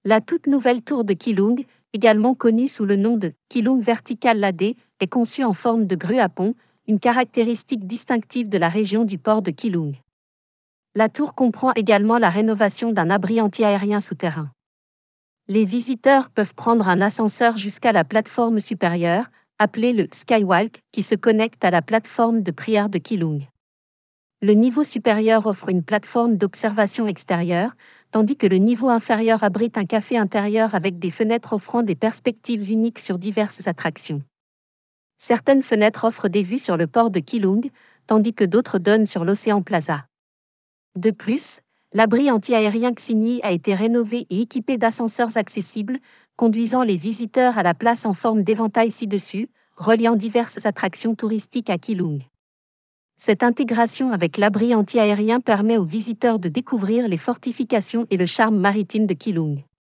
La toute nouvelle tour de Keelung, également connue sous le nom de Keelung Vertical Ladder, est conçue en forme de grue à pont, une caractéristique distinctive de la région du port de Keelung. La tour comprend également la rénovation d'un abri anti-aérien souterrain. Les visiteurs peuvent prendre un ascenseur jusqu'à la plateforme supérieure, appelée le Skywalk, qui se connecte à la plateforme de prière de Keelung. Le niveau supérieur offre une plateforme d'observation extérieure, tandis que le niveau inférieur abrite un café intérieur avec des fenêtres offrant des perspectives uniques sur diverses attractions. Certaines fenêtres offrent des vues sur le port de Keelung, tandis que d'autres donnent sur l'Océan Plaza. De plus, l'abri anti-aérien Xinyi a été rénové et équipé d'ascenseurs accessibles, conduisant les visiteurs à la place en forme d'éventail ci-dessus, reliant diverses attractions touristiques à Keelung. Cette intégration avec l'abri anti-aérien permet aux visiteurs de découvrir les fortifications et le charme maritime de Keelung.